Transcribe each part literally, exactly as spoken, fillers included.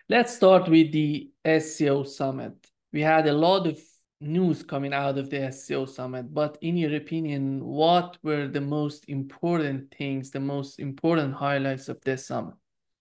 Let's start with the S C O summit. We had a lot of news coming out of the S C O summit, but in your opinion, what were the most important things, the most important highlights of this summit?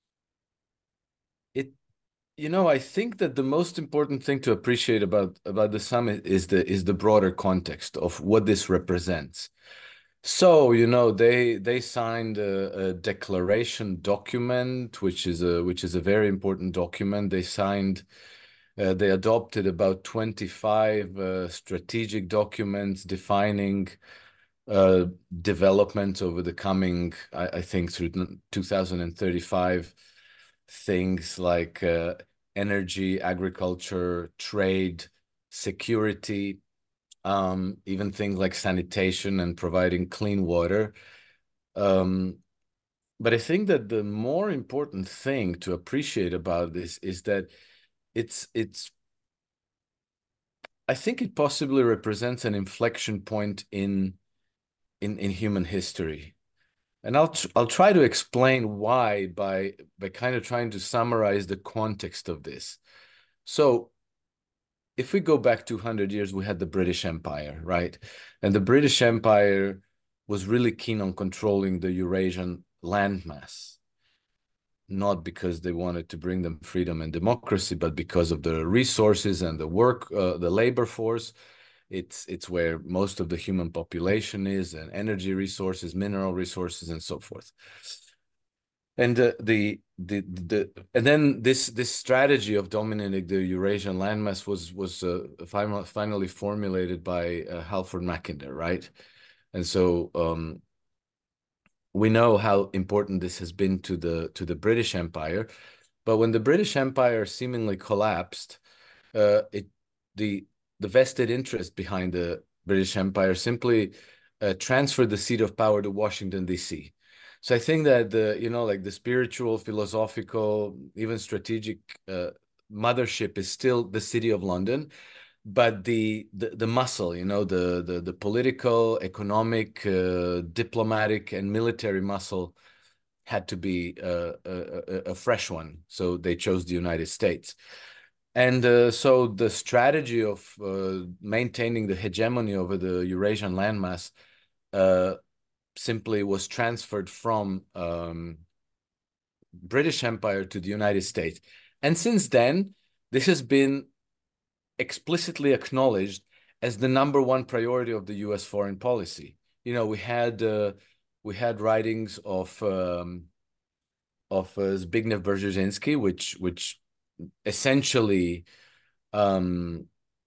It, you know, I think that the most important thing to appreciate about about the summit is the is the broader context of what this represents. So, you know, they they signed a, a declaration document, which is a which is a very important document. They signed, uh, they adopted about twenty-five uh, strategic documents defining uh, development over the coming, I, I think, through two thousand thirty-five, things like uh, energy, agriculture, trade, security, um, even things like sanitation and providing clean water. Um, but I think that the more important thing to appreciate about this is that it's it's I think it possibly represents an inflection point in in in human history. And I'll tr I'll try to explain why by by kind of trying to summarize the context of this. So if we go back two hundred years, we had the British Empire, right? And the British Empire was really keen on controlling the Eurasian landmass, not because they wanted to bring them freedom and democracy, but because of the resources and the work, uh, the labor force. It's it's where most of the human population is, and energy resources, mineral resources, and so forth. And uh, the the the and then this this strategy of dominating the Eurasian landmass was was uh, finally finally formulated by uh, Halford Mackinder, right? And so um, we know how important this has been to the to the British Empire. But when the British Empire seemingly collapsed, uh, it the the vested interest behind the British Empire simply uh, transferred the seat of power to Washington, D C. So I think that the, you know, like the spiritual, philosophical, even strategic uh, mothership is still the City of London, but the the, the muscle, you know, the the the political, economic, uh, diplomatic, and military muscle had to be uh, a, a, a fresh one. So they chose the United States. And uh, so the strategy of uh, maintaining the hegemony over the Eurasian landmass uh, simply was transferred from um, British Empire to the United States. And since then, this has been explicitly acknowledged as the number one priority of the U S foreign policy. You know, we had uh, we had writings of um, of uh, Zbigniew Brzezinski, which which essentially um,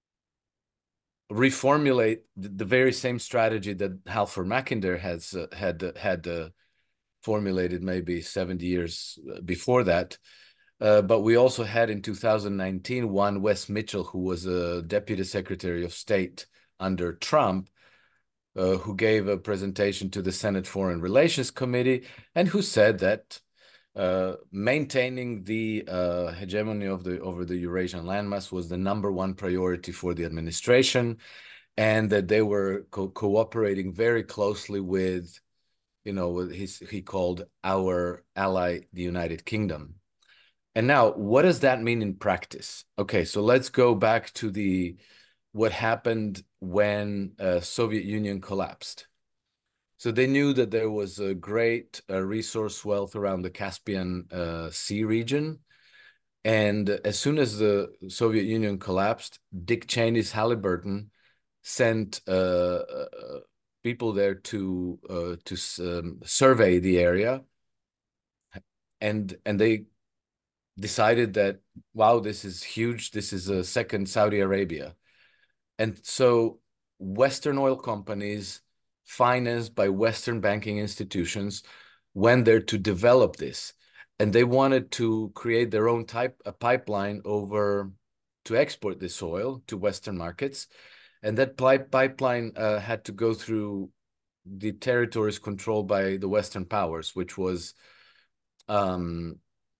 reformulate the, the, very same strategy that Halford Mackinder has uh, had uh, had uh, formulated maybe seventy years before that. Uh, but we also had in two thousand nineteen one Wes Mitchell, who was a Deputy Secretary of State under Trump, uh, who gave a presentation to the Senate Foreign Relations Committee and who said that uh, maintaining the uh, hegemony of the over the Eurasian landmass was the number one priority for the administration, and that they were co cooperating very closely with, you know, what his, he called our ally, the United Kingdom. And now, what does that mean in practice? Okay, so let's go back to the what happened when uh, Soviet Union collapsed. So they knew that there was a great uh, resource wealth around the Caspian uh, Sea region. And as soon as the Soviet Union collapsed, Dick Cheney's Halliburton sent uh, uh, people there to uh, to um, survey the area, and and they decided that, wow, this is huge. This is a second Saudi Arabia. And so Western oil companies, financed by Western banking institutions, went there to develop this. And they wanted to create their own type, a pipeline over to export this oil to Western markets. And that pipeline uh, had to go through the territories controlled by the Western powers, which was um,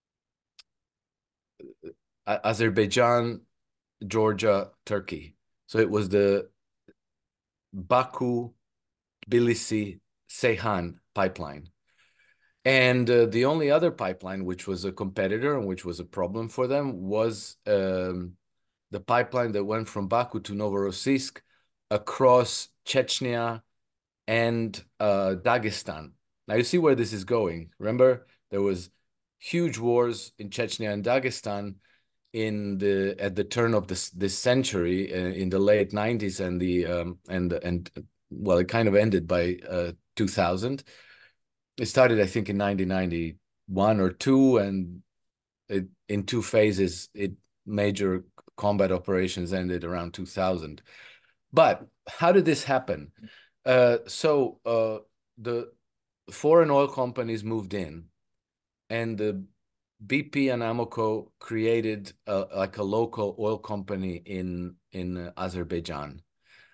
Azerbaijan, Georgia, Turkey. So it was the Baku, Tbilisi, Ceyhan pipeline. And uh, the only other pipeline, which was a competitor and which was a problem for them, was um, the pipeline that went from Baku to Novorossiysk across Chechnya and uh, Dagestan. Now you see where this is going. Remember, there was huge wars in Chechnya and Dagestan in the at the turn of this this century, uh, in the late nineties, and the um, and and well, it kind of ended by uh, two thousand. It started, I think, in nineteen ninety-one or two, and it, in two phases, it major combat operations ended around two thousand. But how did this happen? Uh, so uh, the foreign oil companies moved in, and the B P and Amoco created a, like a local oil company in in uh, Azerbaijan.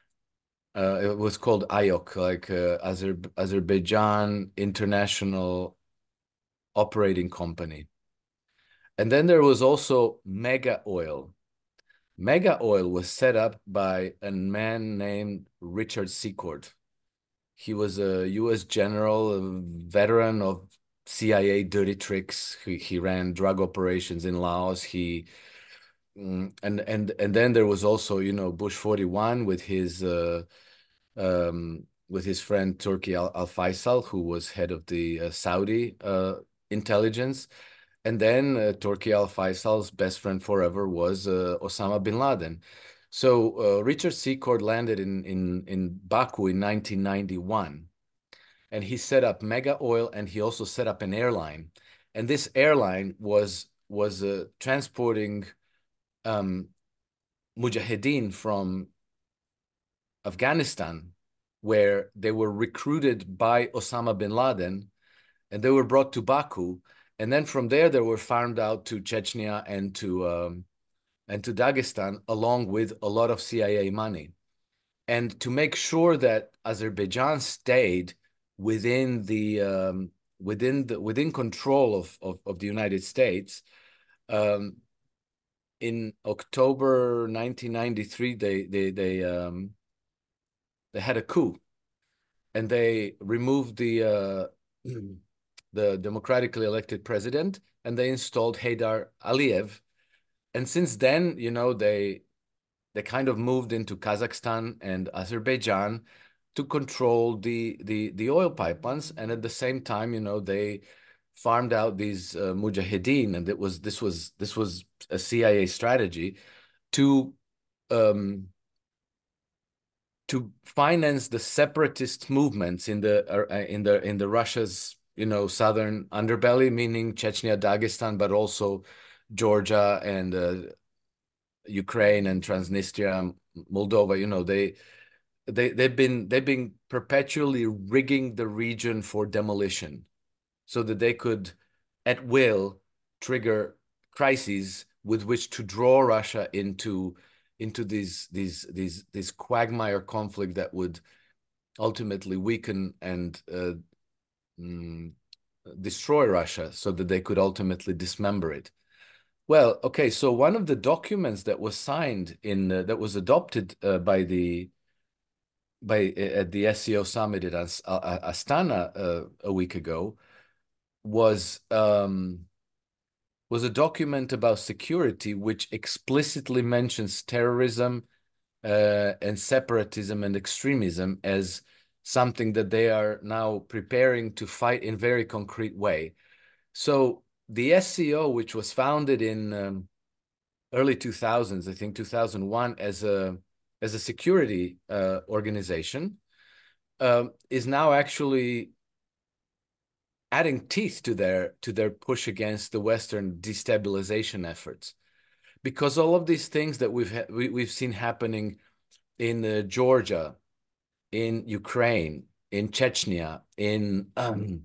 Uh, it was called A Y O K, like uh, Azer Azerbaijan International Operating Company. And then there was also Mega Oil. Mega Oil was set up by a man named Richard Secord. He was a U S general, a veteran of C I A dirty tricks. He, he ran drug operations in Laos. He mm, and and and then there was also, you know, Bush forty-one with his uh, um, with his friend Turki Al, Al Faisal, who was head of the uh, Saudi uh, intelligence. And then uh, Turki Al Faisal's best friend forever was uh, Osama bin Laden. So uh, Richard Secord landed in, in, in Baku in nineteen ninety-one, and he set up Mega Oil, and he also set up an airline. And this airline was was uh, transporting um, mujahideen from Afghanistan, where they were recruited by Osama bin Laden, and they were brought to Baku. And then from there, they were farmed out to Chechnya and to um, and to Dagestan, along with a lot of C I A money. And to make sure that Azerbaijan stayed within the um, within the within control of of, of the United States, um, in October nineteen ninety-three, they they they um, they had a coup, and they removed the uh, the democratically elected president, and they installed Haydar Aliyev. And since then, you know, they they kind of moved into Kazakhstan and Azerbaijan to control the the the oil pipelines, and at the same time, you know, they farmed out these uh, mujahideen, and it was this was this was a C I A strategy to um, to finance the separatist movements in the uh, in the in the Russia's, you know, southern underbelly, meaning Chechnya, Dagestan, but also Georgia and uh, Ukraine and Transnistria, Moldova. You know, they they they've been they've been perpetually rigging the region for demolition, so that they could, at will, trigger crises with which to draw Russia into into these these these this quagmire conflict that would ultimately weaken and uh, mm, destroy Russia, so that they could ultimately dismember it. Well, okay, so one of the documents that was signed in uh, that was adopted uh, by the by uh, at the S C O summit at As uh, Astana uh, a week ago was um, was a document about security, which explicitly mentions terrorism uh, and separatism and extremism as something that they are now preparing to fight in very concrete way. So the S C O, which was founded in um, early two thousands, I think two thousand one, as a as a security uh, organization, um, is now actually adding teeth to their to their push against the Western destabilization efforts, because all of these things that we've we, we've seen happening in uh, Georgia, in Ukraine, in Chechnya, in um,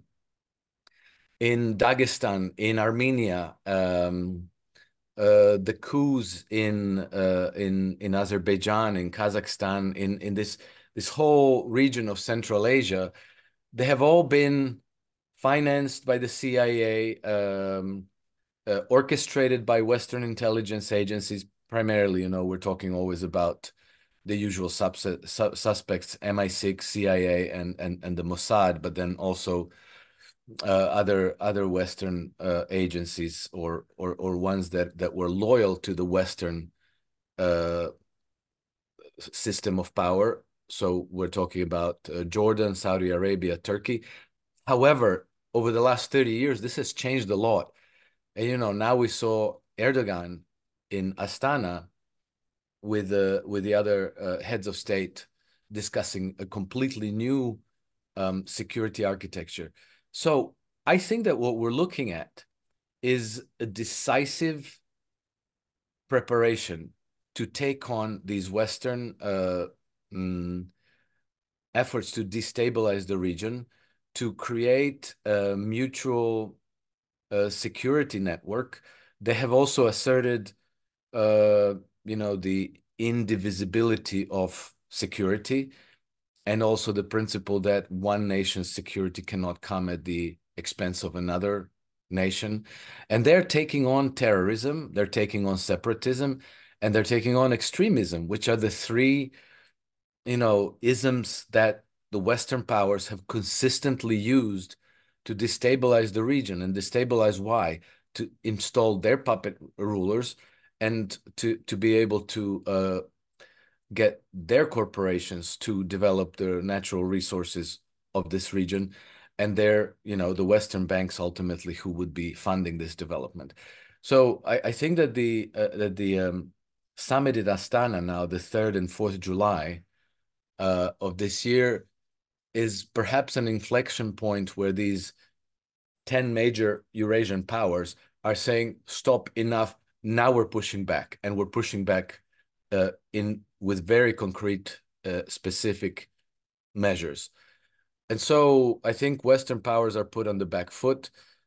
in Dagestan, in Armenia, um, uh, the coups in uh, in in Azerbaijan, in Kazakhstan, in in this this whole region of Central Asia, they have all been financed by the C I A, um, uh, orchestrated by Western intelligence agencies. Primarily, you know, we're talking always about the usual su suspects: M I six, C I A, and and and the Mossad, but then also uh, other other Western uh, agencies or or or ones that that were loyal to the Western uh, system of power. So we're talking about uh, Jordan, Saudi Arabia, Turkey. However, over the last thirty years, this has changed a lot. And you know, now we saw Erdogan in Astana with the with the other uh, heads of state discussing a completely new um, security architecture. So I think that what we're looking at is a decisive preparation to take on these Western uh, mm, efforts to destabilize the region, to create a mutual uh, security network. They have also asserted, uh, you know, the indivisibility of security, and also the principle that one nation's security cannot come at the expense of another nation. And they're taking on terrorism, they're taking on separatism, and they're taking on extremism, which are the three, you know, isms that the Western powers have consistently used to destabilize the region. And destabilize why? To install their puppet rulers and to to be able to uh, get their corporations to develop the natural resources of this region, and they're, you know, the Western banks ultimately who would be funding this development. So I, I think that the uh, that the um, summit in Astana now, the third and fourth July uh, of this year, is perhaps an inflection point where these ten major Eurasian powers are saying, stop, enough. Now we're pushing back, and we're pushing back uh, in with very concrete, uh, specific measures. And so I think Western powers are put on the back foot.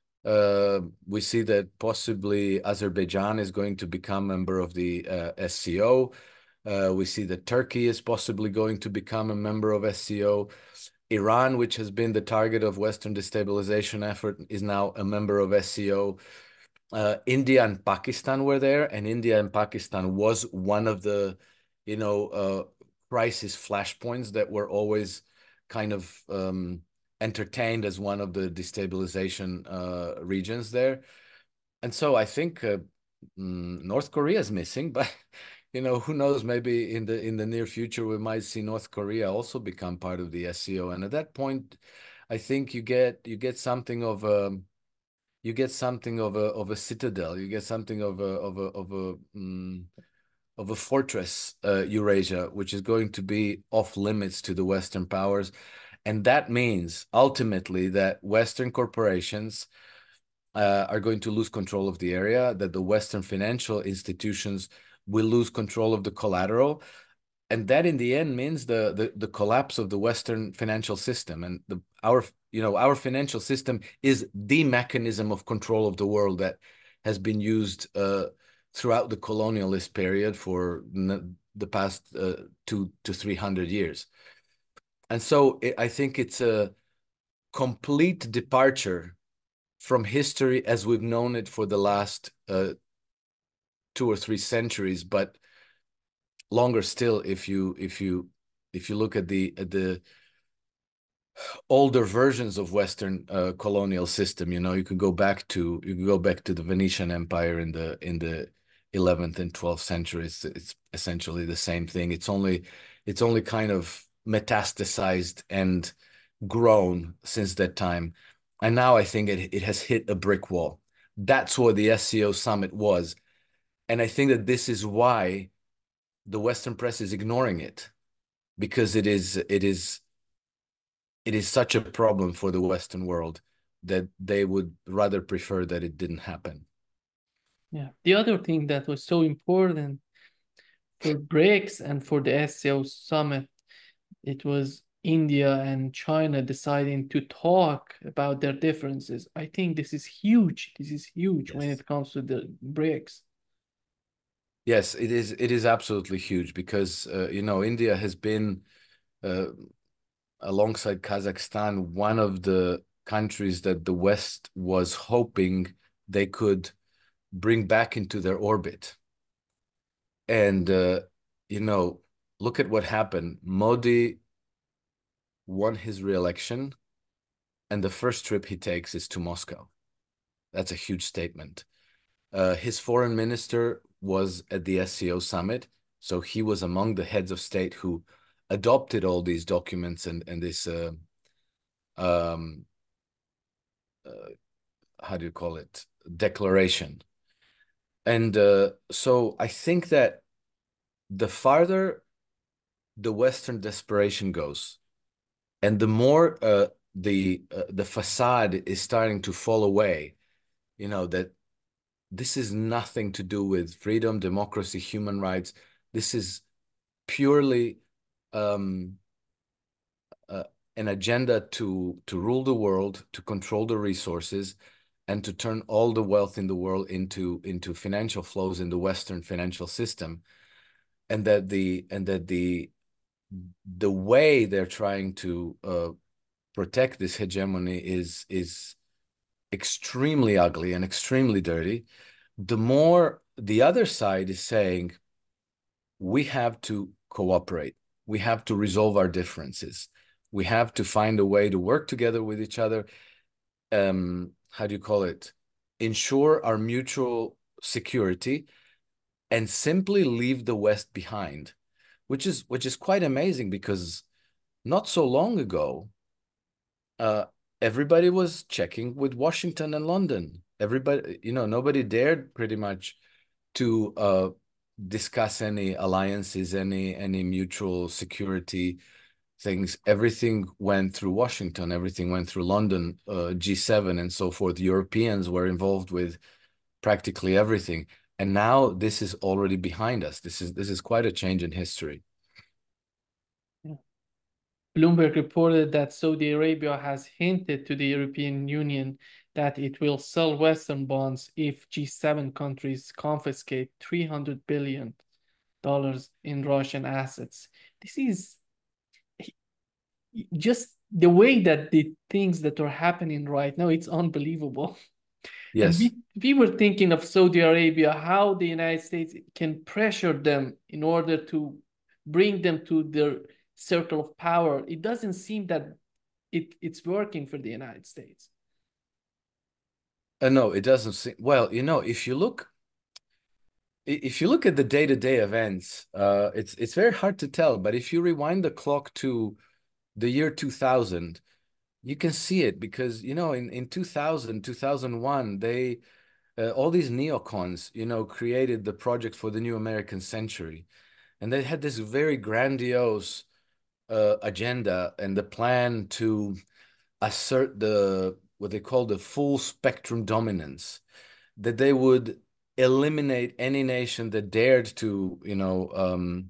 Uh, we see that possibly Azerbaijan is going to become a member of the uh, S C O. Uh, we see that Turkey is possibly going to become a member of S C O. Iran, which has been the target of Western destabilization effort, is now a member of S C O. Uh, India and Pakistan were there, and India and Pakistan was one of the, you know, uh, crisis flashpoints that were always kind of um, entertained as one of the destabilization uh, regions there. And so I think uh, mm, North Korea is missing, but you know, who knows? Maybe in the in the near future we might see North Korea also become part of the S C O. And at that point, I think you get you get something of a you get something of a of a citadel. You get something of a of a of a um, of a fortress, uh, Eurasia, which is going to be off limits to the Western powers. And that means ultimately that Western corporations uh, are going to lose control of the area, that the Western financial institutions will lose control of the collateral. And that in the end means the, the, the collapse of the Western financial system. And the, our, you know, our financial system is the mechanism of control of the world that has been used uh, throughout the colonialist period for the past uh, two to three hundred years. And so it, I think it's a complete departure from history as we've known it for the last uh, two or three centuries, but longer still if you if you if you look at the at the older versions of Western uh, colonial system. You know, you can go back to you can go back to the Venetian Empire in the in the eleventh and twelfth centuries. It's, it's essentially the same thing. It's only it's only kind of metastasized and grown since that time. And now I think it, it has hit a brick wall. That's what the S C O summit was. And I think that this is why the Western press is ignoring it, because it is it is it is such a problem for the Western world that they would rather prefer that it didn't happen. Yeah. The other thing that was so important for BRICS and for the S C O summit, it was India and China deciding to talk about their differences. I think this is huge. This is huge when Yes. it comes to the BRICS. Yes, it is. It is absolutely huge because uh, you know, India has been uh, alongside Kazakhstan one of the countries that the West was hoping they could bring back into their orbit. And uh, you know, look at what happened. Modi won his re-election, and the first trip he takes is to Moscow. That's a huge statement. Uh, his foreign minister was at the S C O summit, so he was among the heads of state who adopted all these documents and and this uh, um, uh, how do you call it, declaration. And uh, so I think that the farther the Western desperation goes, and the more uh, the uh, the facade is starting to fall away, you know, that this is nothing to do with freedom, democracy, human rights. This is purely um, uh, an agenda to to rule the world, to control the resources, and to turn all the wealth in the world into into financial flows in the Western financial system, and that the and that the the way they're trying to uh, protect this hegemony is is extremely ugly and extremely dirty. The more the other side is saying, we have to cooperate, we have to resolve our differences, we have to find a way to work together with each other. Um, how do you call it? Ensure our mutual security and simply leave the West behind, which is which is quite amazing because not so long ago, uh, everybody was checking with Washington and London. Everybody, you know, nobody dared pretty much to uh, discuss any alliances, any any mutual security things. Everything went through Washington. Everything went through London, uh, G seven, and so forth. Europeans were involved with practically everything, and now this is already behind us. This is this is quite a change in history. Yeah. Bloomberg reported that Saudi Arabia has hinted to the European Union that it will sell Western bonds if G seven countries confiscate three hundred billion dollars in Russian assets. This is just the way that the things that are happening right now, it's unbelievable. And Yes. we, we were thinking of Saudi Arabia, how the United States can pressure them in order to bring them to their circle of power. It doesn't seem that it, it's working for the United States. Uh, no, it doesn't seem well, you know, if you look if you look at the day-to-day events, uh, it's it's very hard to tell. But if you rewind the clock to the year two thousand, you can see it because, you know, in, in two thousand, two thousand one, they uh, all these neocons, you know, created the project for the new American century. And they had this very grandiose uh, agenda and the plan to assert the what they call the full spectrum dominance, that they would eliminate any nation that dared to, you know, um,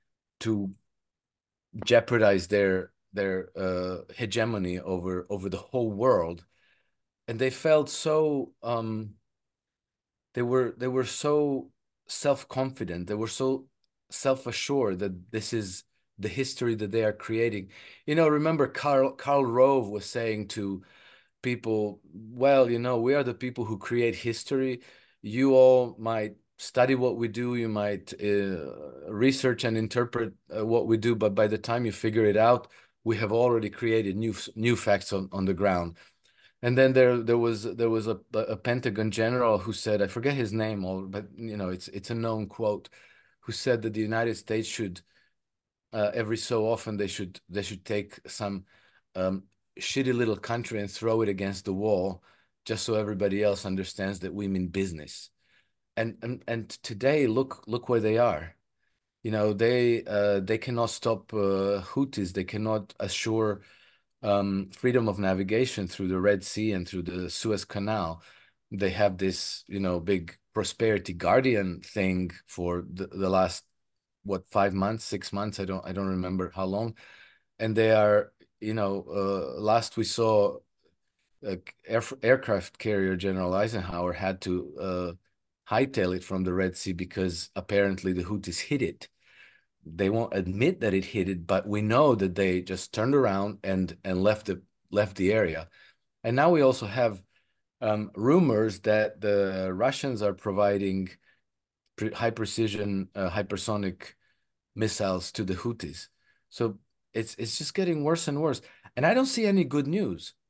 to jeopardize their their uh, hegemony over over the whole world. And they felt so um, they were they were so self-confident, they were so self-assured that this is the history that they are creating. You know, remember Karl Karl Rove was saying to people, well, you know, we are the people who create history. You all might study what we do, you might uh, research and interpret uh, what we do, but by the time you figure it out, we have already created new new facts on, on the ground. And then there there was there was a, a Pentagon general who said, I forget his name, or but you know, it's it's a known quote, who said that the United States should uh, every so often they should they should take some um, shitty little country and throw it against the wall, just so everybody else understands that we mean business. And and and today, look look where they are. You know, they uh, they cannot stop uh, Houthis. They cannot assure um, freedom of navigation through the Red Sea and through the Suez Canal. They have this, you know, big prosperity guardian thing for the, the last what five months, six months. I don't I don't remember how long. And they are, you know, uh, last we saw uh, air, aircraft carrier General Eisenhower had to uh, hightail it from the Red Sea because apparently the Houthis hit it. They won't admit that it hit it, but we know that they just turned around and and left the left the area. And now we also have um, rumors that the Russians are providing pre high precision uh, hypersonic missiles to the Houthis. So it's it's just getting worse and worse. And I don't see any good news.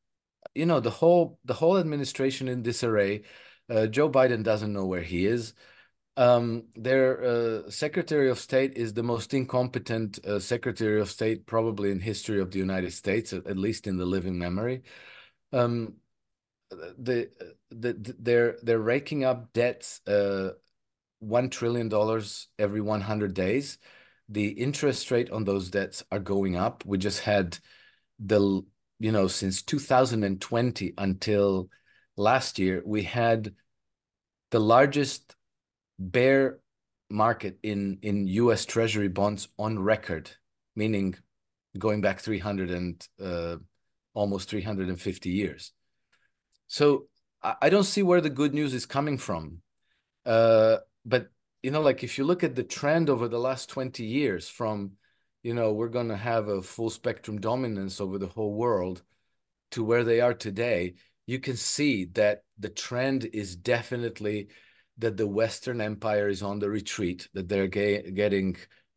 you know, the whole the whole administration in disarray. Uh, Joe Biden doesn't know where he is. Um, their uh, Secretary of State is the most incompetent uh, Secretary of State probably in history of the United States, at, at least in the living memory. Um, the, the, the they're they're raking up debts, uh, one trillion dollars every one hundred days. The interest rate on those debts are going up. We just had the you know since two thousand twenty until last year, we had the largest bear market in in U S Treasury bonds on record, meaning going back three hundred and uh, almost three hundred fifty years. So I, I don't see where the good news is coming from. Uh, but you know, like if you look at the trend over the last twenty years from, you know, we're going to have a full spectrum dominance over the whole world to where they are today, you can see that the trend is definitely that the Western Empire is on the retreat, that they're ge getting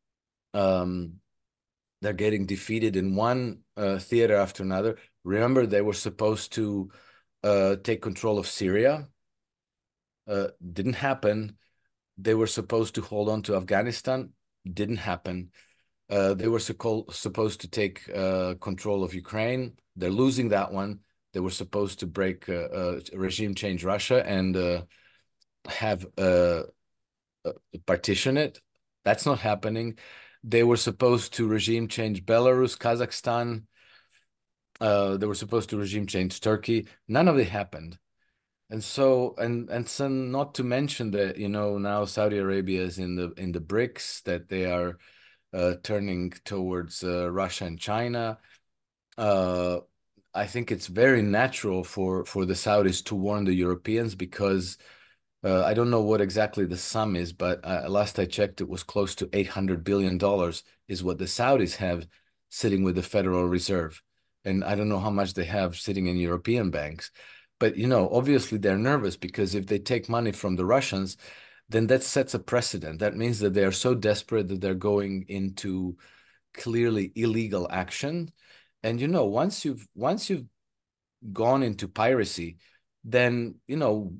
um, they're getting defeated in one uh, theater after another. Remember, they were supposed to uh, take control of Syria. Uh, didn't happen. They were supposed to hold on to Afghanistan. Didn't happen. Uh, they were so supposed to take uh, control of Ukraine. They're losing that one. They were supposed to break uh, uh, regime change Russia and uh, have uh, uh, partition it. That's not happening. They were supposed to regime change Belarus, Kazakhstan. Uh, they were supposed to regime change Turkey. None of it happened. And so, and and so, not to mention that, you know, now Saudi Arabia is in the in the BRICS, that they are uh, turning towards uh, Russia and China. Uh, I think it's very natural for for the Saudis to warn the Europeans because uh, I don't know what exactly the sum is, but uh, last I checked, it was close to eight hundred billion dollars is what the Saudis have sitting with the Federal Reserve. And I don't know how much they have sitting in European banks. But, you know, obviously they're nervous because if they take money from the Russians, then that sets a precedent. That means that they are so desperate that they're going into clearly illegal action. And, you know, once you've once you've gone into piracy, then, you know,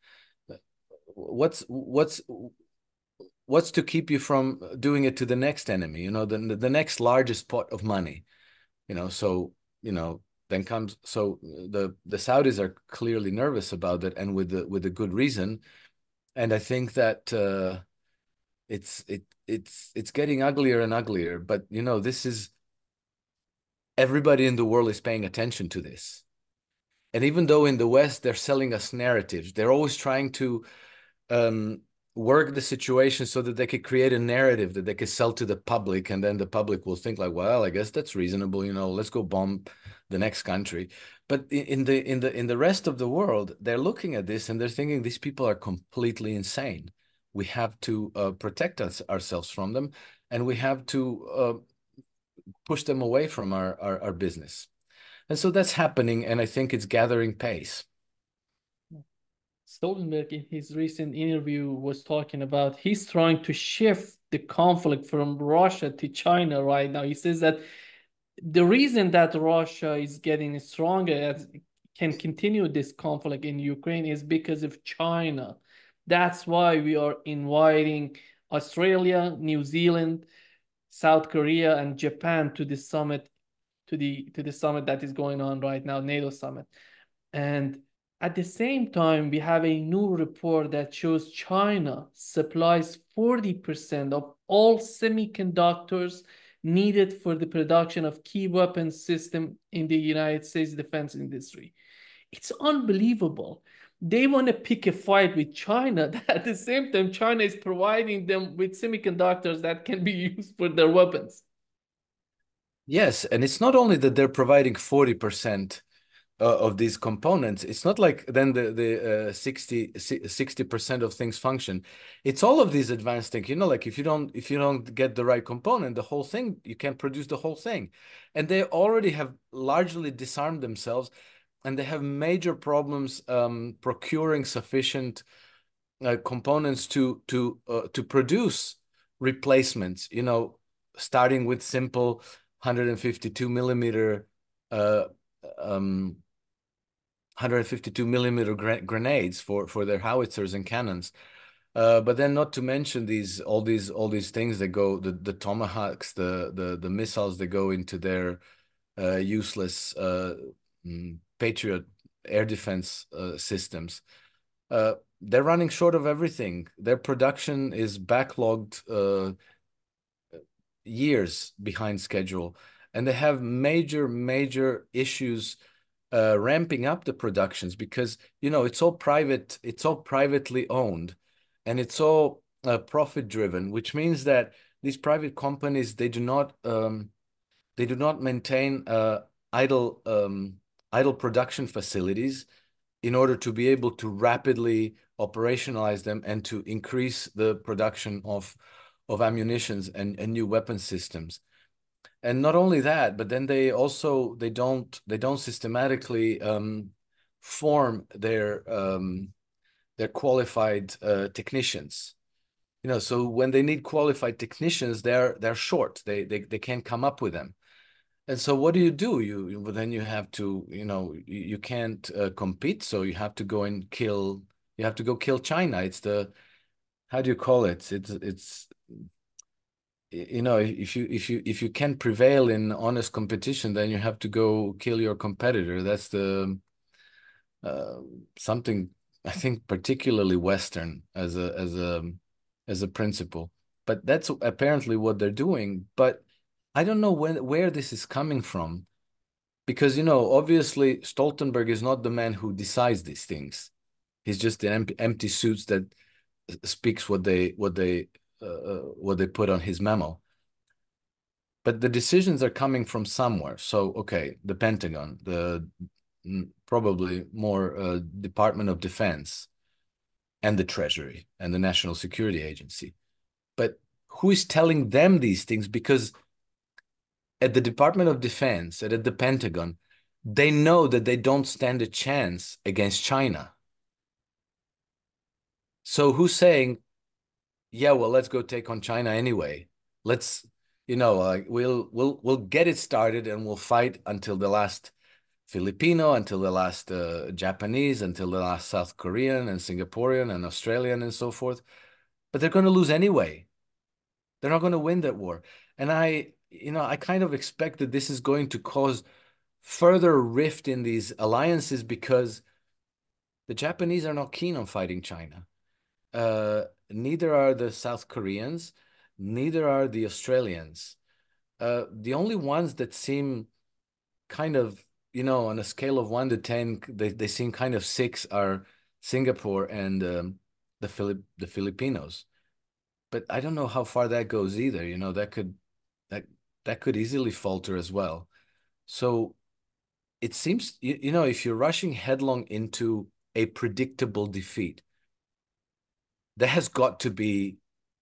what's what's what's to keep you from doing it to the next enemy, you know, the the next largest pot of money, you know. So, you know, then comes so the the Saudis are clearly nervous about it, and with the with a good reason. And I think that uh it's it it's it's getting uglier and uglier. But you know, this is everybody in the world is paying attention to this. And even though in the West they're selling us narratives, they're always trying to um, work the situation so that they could create a narrative that they could sell to the public, and then the public will think like, well, I guess that's reasonable, you know, let's go bomb the next country. But in the in the in the rest of the world, they're looking at this and they're thinking these people are completely insane. We have to uh, protect us ourselves from them, and we have to uh, push them away from our, our our business. And so that's happening, and I think it's gathering pace. Stoltenberg, in his recent interview, was talking about he's trying to shift the conflict from Russia to China right now. He says that the reason that Russia is getting stronger and can continue this conflict in Ukraine is because of China. That's why we are inviting Australia, New Zealand, South Korea, and Japan to the summit, to the to the summit that is going on right now, NATO summit. And at the same time, we have a new report that shows China supplies forty percent of all semiconductors needed for the production of key weapon system in the United States defense industry. It's unbelievable. They want to pick a fight with China. At the same time, China is providing them with semiconductors that can be used for their weapons. Yes, and it's not only that they're providing forty percent uh, of these components. It's not like then the the uh, sixty percent of things function. It's all of these advanced things. You know, like if you don't if you don't get the right component, the whole thing, you can't produce the whole thing. And they already have largely disarmed themselves, and they have major problems um, procuring sufficient uh, components to to uh, to produce replacements. You know, starting with simple one hundred fifty-two millimeter uh, um, hundred fifty-two millimeter gra grenades for for their howitzers and cannons. Uh, but then not to mention these all these all these things that go the the tomahawks, the the the missiles that go into their uh, useless uh, mm, Patriot air defense uh, systems. Uh, they're running short of everything. Their production is backlogged uh, years behind schedule, and they have major major issues uh, ramping up the productions because you know it's all private, it's all privately owned, and it's all uh, profit driven, which means that these private companies they do not um, they do not maintain uh, idle um, idle production facilities in order to be able to rapidly operationalize them and to increase the production of of ammunitions and, and new weapon systems. And not only that, but then they also they don't they don't systematically um, form their um, their qualified uh, technicians. You know, so when they need qualified technicians, they're they're short. They they they can't come up with them. And so what do you do? You, you then you have to, you know, you, you can't uh, compete, so you have to go and kill. You have to go kill China. It's the how do you call it? It's it's you know if you if you if you can't prevail in honest competition, then you have to go kill your competitor. That's the uh, something I think particularly Western as a as a as a principle. But that's apparently what they're doing. But I don't know when where this is coming from because you know obviously Stoltenberg is not the man who decides these things. He's just an empty, empty suits that speaks what they what they uh, uh, what they put on his memo. But the decisions are coming from somewhere. So okay, the Pentagon, the probably more uh, Department of Defense, and the Treasury and the National Security Agency. But who is telling them these things? Because at the Department of Defense and at the Pentagon, they know that they don't stand a chance against China. So who's saying, yeah, well, let's go take on China anyway. Let's, you know, uh, we'll we'll we'll get it started and we'll fight until the last Filipino, until the last uh, Japanese, until the last South Korean and Singaporean and Australian and so forth. But they're going to lose anyway. They're not going to win that war. And I, you know, I kind of expect that this is going to cause further rift in these alliances because the Japanese are not keen on fighting China. Uh, neither are the South Koreans, neither are the Australians. Uh, the only ones that seem kind of, you know, on a scale of one to ten, they, they seem kind of six are Singapore and um, the Philip the Filipinos. But I don't know how far that goes either. You know, that could that that could easily falter as well. So it seems, you, you know, if you're rushing headlong into a predictable defeat, there has got to be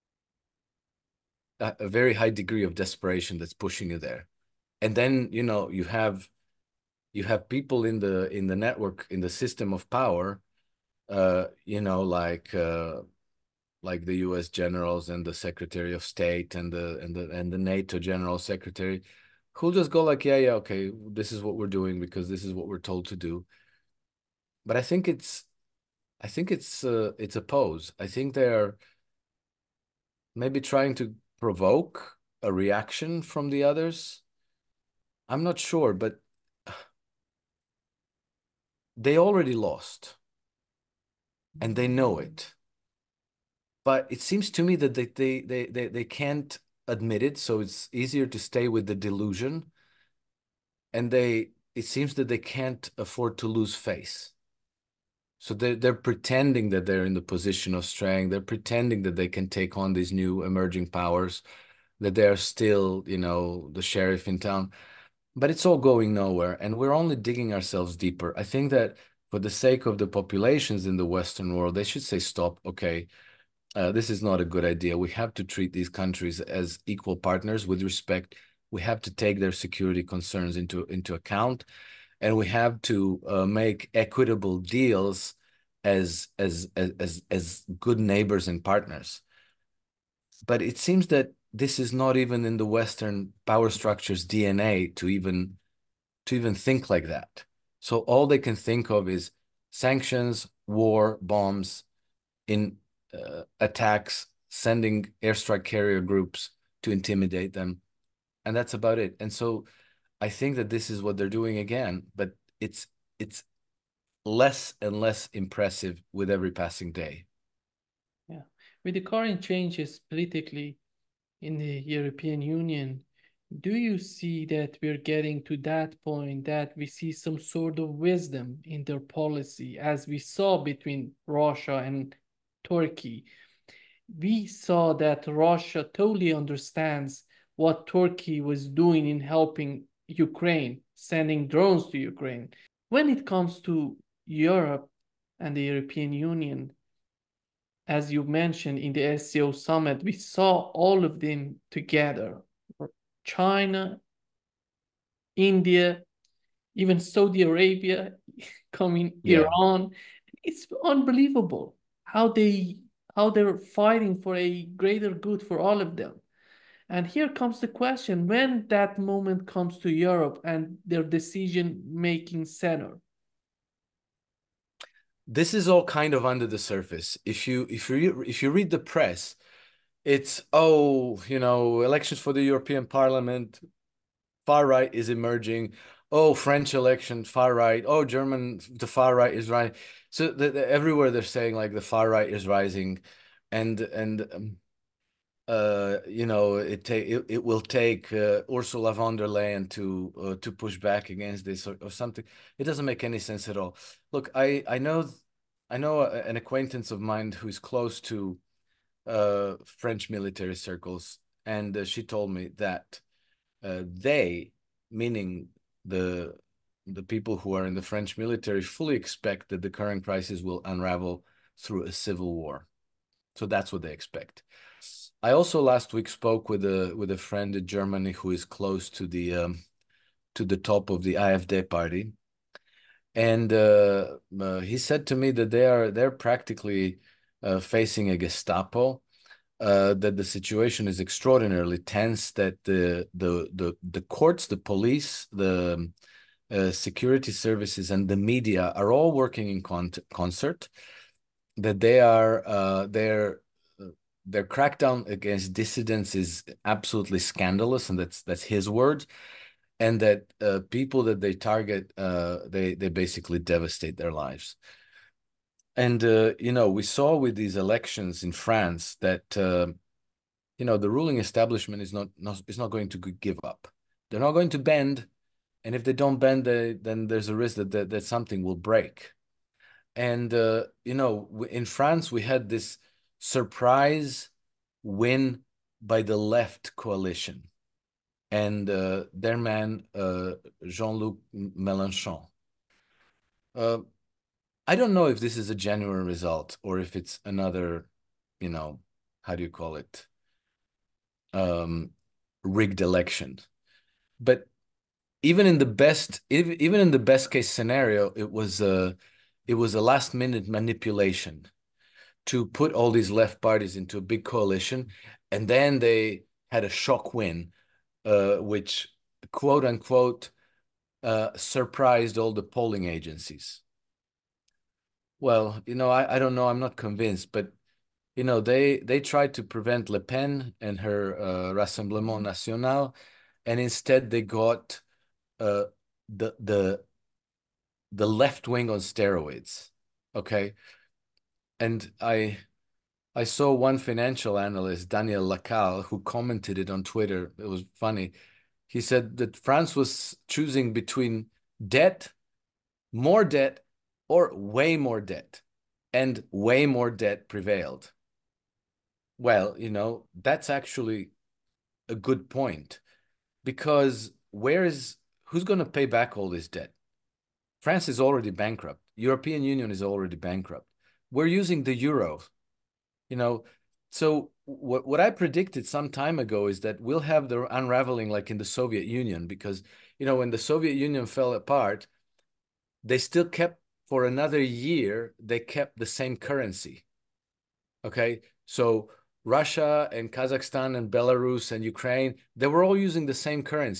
a, a very high degree of desperation that's pushing you there. And then, you know, you have you have people in the in the network, in the system of power, uh, you know, like uh, like the U S generals and the Secretary of State and the and the and the NATO General Secretary, who'll just go like, yeah, yeah, okay, this is what we're doing because this is what we're told to do. But I think it's I think it's uh, it's a pose. I think they're maybe trying to provoke a reaction from the others. I'm not sure, but they already lost and they know it. But it seems to me that they they they they, they can't admit it, so it's easier to stay with the delusion. And they it seems that they can't afford to lose face. So they're, they're pretending that they're in the position of strength. They're pretending that they can take on these new emerging powers, that they're still, you know, the sheriff in town. But it's all going nowhere, and we're only digging ourselves deeper. I think that for the sake of the populations in the Western world, they should say, stop, okay, uh, this is not a good idea. We have to treat these countries as equal partners with respect. We have to take their security concerns into, into account, and we have to uh, make equitable deals as, as, as, as, as good neighbors and partners. But it seems that this is not even in the Western power structure's D N A to even to even think like that. So all they can think of is sanctions, war, bombs, in uh, attacks, sending airstrike carrier groups to intimidate them, and that's about it. And so I think that this is what they're doing again, but it's it's less and less impressive with every passing day. Yeah. With the current changes politically in the European Union, do you see that we're getting to that point that we see some sort of wisdom in their policy, as we saw between Russia and Turkey? We saw that Russia totally understands what Turkey was doing in helping Ukraine, sending drones to Ukraine. When it comes to Europe and the European Union, as you mentioned in the S C O summit, we saw all of them together. China, India, even Saudi Arabia, coming Yeah. Iran. It's unbelievable how they how they're fighting for a greater good for all of them. And here comes the question, when that moment comes to Europe and their decision making center. This is all kind of under the surface. If you if you if you read the press, it's, oh, you know, elections for the European Parliament, far right is emerging. Oh, French election, far right. Oh, German, the far right is rising. So the, the, everywhere they're saying like the far right is rising, and and um, uh, you know, it take it, it will take uh, Ursula von der Leyen to uh, to push back against this, or, or something. It doesn't make any sense at all. Look, I I know I know a, an acquaintance of mine who's close to uh French military circles, and uh, she told me that uh, they, meaning the the people who are in the French military, fully expect that the current crisis will unravel through a civil war. So that's what they expect. I also last week spoke with a with a friend in Germany who is close to the um, to the top of the AfD party, and uh, uh, he said to me that they are they're practically uh, facing a Gestapo, uh, that the situation is extraordinarily tense, that the the the the courts, the police, the uh, security services, and the media are all working in con concert. That they are uh, their their crackdown against dissidents is absolutely scandalous, and that's that's his word. And that uh, people that they target, uh, they they basically devastate their lives. And uh, you know, we saw with these elections in France that uh, you know, the ruling establishment is not, not is not going to give up. They're not going to bend, and if they don't bend, they, then there's a risk that, that that something will break. And uh, you know, in France, we had this surprise win by the left coalition and uh, their man uh, Jean-Luc Mélenchon. Uh, I don't know if this is a genuine result or if it's another, you know, how do you call it, um, rigged election. But even in the best, even in the best case scenario, it was a, it was a last minute manipulation to put all these left parties into a big coalition, and then they had a shock win, uh, which quote unquote uh, surprised all the polling agencies. Well, you know, I, I don't know. I'm not convinced, but you know, they they tried to prevent Le Pen and her uh, Rassemblement National, and instead they got uh, the the the left wing on steroids. Okay, and I I saw one financial analyst, Daniel Lacalle, who commented it on Twitter. It was funny. He said that France was choosing between debt, more debt, or way more debt, and way more debt prevailed. Well, you know, that's actually a good point, because where is who's going to pay back all this debt? France is already bankrupt. European Union is already bankrupt. We're using the euro, you know. So what what I predicted some time ago is that we'll have the unraveling like in the Soviet Union, because you know, when the Soviet Union fell apart, they still kept for another year, they kept the same currency. Okay. So Russia and Kazakhstan and Belarus and Ukraine, they were all using the same currencies.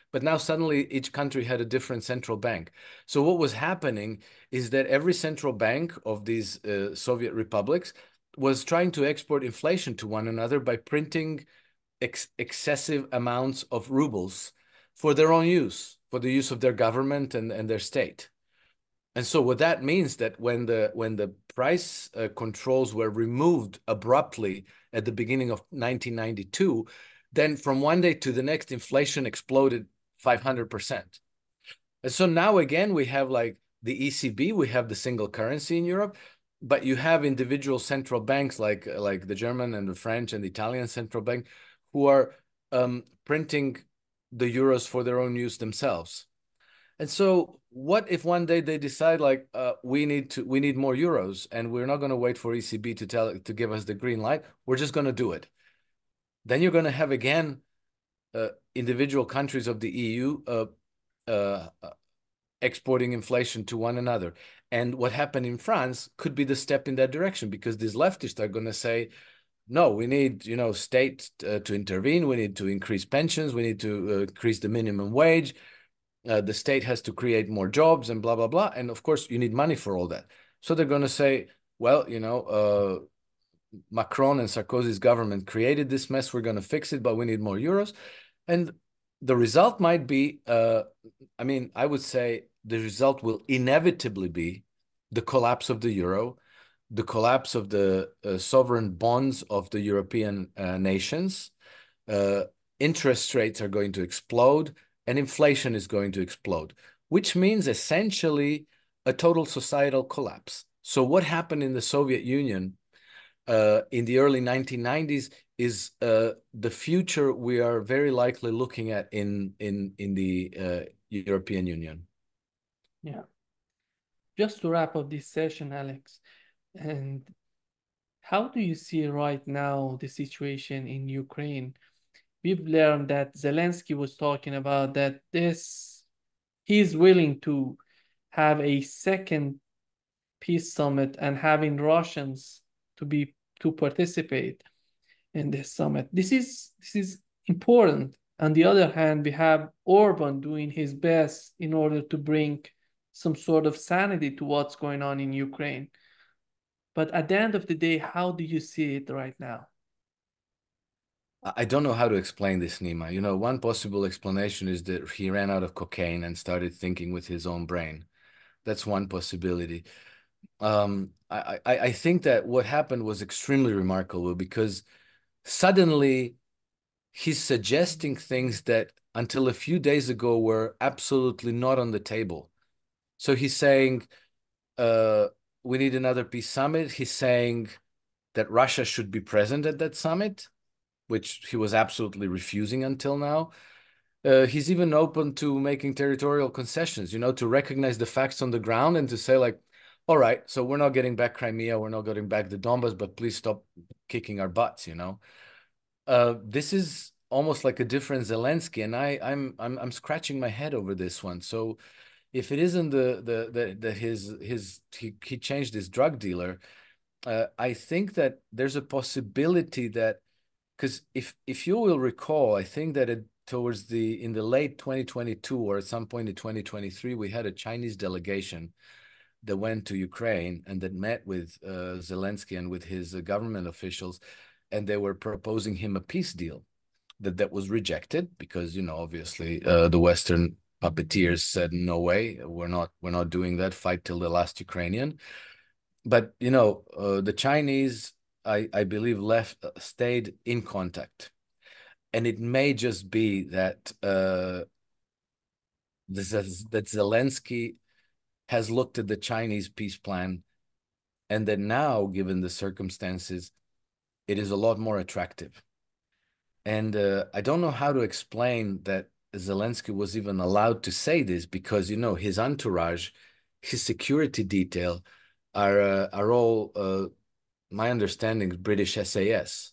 but now suddenly each country had a different central bank. So what was happening is that every central bank of these uh, Soviet republics was trying to export inflation to one another by printing ex excessive amounts of rubles for their own use, for the use of their government and, and their state. And so what that means that when the when the price uh, controls were removed abruptly at the beginning of nineteen ninety-two, then from one day to the next, inflation exploded five hundred percent. And so now again, we have like the E C B, we have the single currency in Europe, but you have individual central banks like, like the German and the French and the Italian central bank who are um, printing the euros for their own use themselves. And so what if one day they decide like uh, we need to we need more euros and we're not going to wait for E C B to tell to give us the green light. We're just going to do it. Then you're going to have again uh, individual countries of the E U uh, uh, exporting inflation to one another. And what happened in France could be the step in that direction because these leftists are going to say, no, we need, you know, state uh, to intervene. We need to increase pensions. We need to uh, increase the minimum wage. Uh, the state has to create more jobs and blah, blah, blah. And of course, you need money for all that. So they're going to say, well, you know, uh, Macron and Sarkozy's government created this mess. We're going to fix it, but we need more euros. And the result might be, uh, I mean, I would say the result will inevitably be the collapse of the euro, the collapse of the uh, sovereign bonds of the European uh, nations. Uh, interest rates are going to explode and inflation is going to explode, which means essentially a total societal collapse. So what happened in the Soviet Union uh, in the early nineteen nineties is uh, the future we are very likely looking at in in in the uh, European Union. Yeah. Just to wrap up this session, Alex, and how do you see right now the situation in Ukraine? We've learned that Zelensky was talking about that this he's willing to have a second peace summit and having Russians to be to participate in this summit. This is this is important. On the other hand, we have Orban doing his best in order to bring some sort of sanity to what's going on in Ukraine. But at the end of the day, how do you see it right now? I don't know how to explain this, Nima. You know, one possible explanation is that he ran out of cocaine and started thinking with his own brain. That's one possibility. Um, I, I, I think that what happened was extremely remarkable because suddenly he's suggesting things that until a few days ago were absolutely not on the table. So he's saying, uh, we need another peace summit. He's saying that Russia should be present at that summit, which he was absolutely refusing until now. Uh, he's even open to making territorial concessions, you know, to recognize the facts on the ground and to say, like, all right, so we're not getting back Crimea, we're not getting back the Donbas, but please stop kicking our butts, you know. Uh, this is almost like a different Zelensky, and I, I'm, I'm, I'm scratching my head over this one. So, if it isn't the the the, the his his he, he changed his drug dealer, uh, I think that there's a possibility that because if if you will recall, I think that it, towards the in the late twenty twenty-two or at some point in twenty twenty-three, we had a Chinese delegation that went to Ukraine and that met with uh, Zelensky and with his uh, government officials, and they were proposing him a peace deal. That that was rejected because you know obviously uh, the Western puppeteers said no way, we're not we're not doing that. Fight till the last Ukrainian. But you know uh, the Chinese, I I believe, left uh, stayed in contact, and it may just be that uh, this is, that Zelensky has looked at the Chinese peace plan, and that now, given the circumstances, it is a lot more attractive. And uh, I don't know how to explain that Zelensky was even allowed to say this because, you know, his entourage, his security detail are uh, are all, uh, my understanding, British S A S.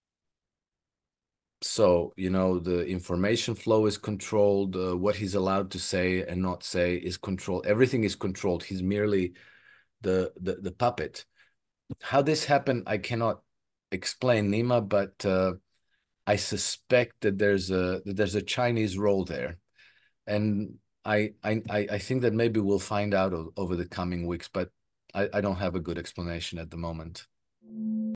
So, you know, the information flow is controlled. Uh, what he's allowed to say and not say is controlled. Everything is controlled. He's merely the the, the puppet. How this happened, I cannot explain, Nima, but uh, I suspect that there's a that there's a Chinese role there. and I I I think that maybe we'll find out over the coming weeks, but I, I don't have a good explanation at the moment.